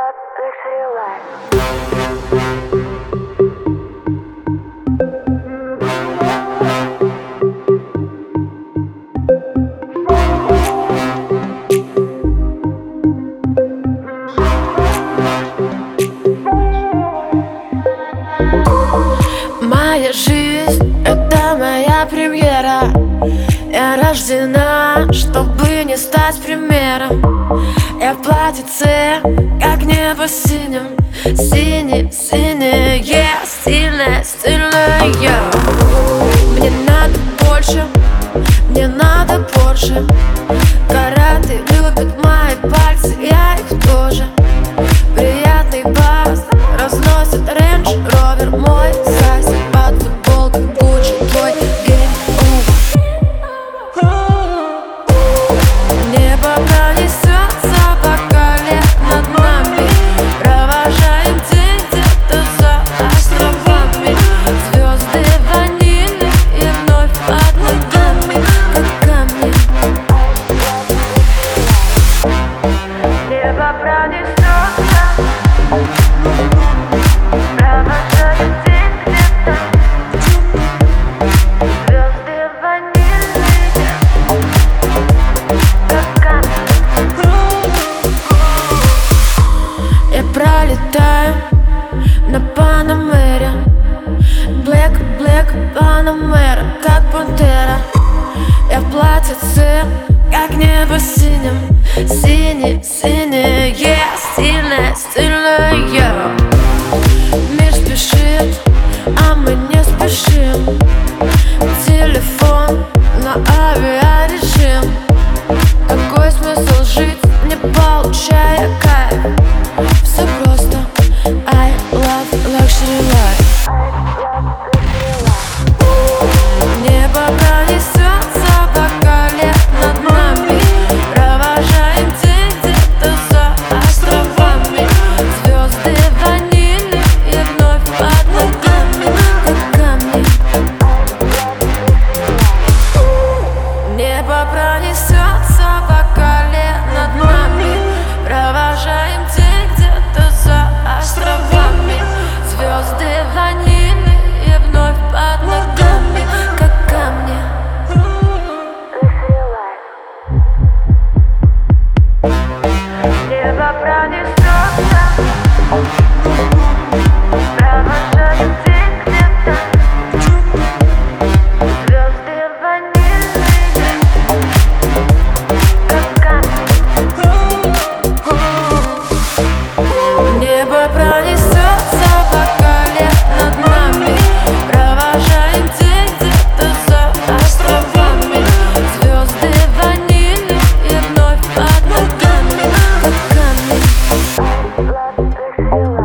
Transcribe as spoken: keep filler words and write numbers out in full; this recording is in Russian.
Моя жизнь — это моя премьера. Я рождена, чтобы не стать примером. Я в платьице, как небо синим. Синий, синий, yeah, стильная, стильная, yeah. Мне надо больше, мне надо больше. Караты любят мои пальцы, я их тоже. Приятный бас разносит Range Rover мой. Сосед под футболкой Gucci, твой game over. Небо пронесется по коле над нами. Провожаем день где-то за островами. Звезды ванили и вновь под ногами, как камни. Небо пронесется. Пролетаю на Панамере. Блэк, блэк, Панамера, как пантера. Я в платьице, как небо синим. Синий, синий, yeah, стильная, стильная, yeah. Мир спешит, а мы не спешим. Телефон на авиарежим. Какой смысл жить, не получая кайф? Все просто, I love luxury life. Небо пронесется по коле над нами. Провожаем день где-то за островами. Звезды ванили и вновь под ногами, как камни. Небо пронесется по коле над нами. Провожаем день где-то за островами. Звезды ванили и вновь под ногами, как камни. Небо пронесется. Провожаем день где-то. Звезды ванили, как камни. Небо пронесется по коле над нами. Провожаем день где-то за островами. Звезды ванили и вновь под ногами, как камни.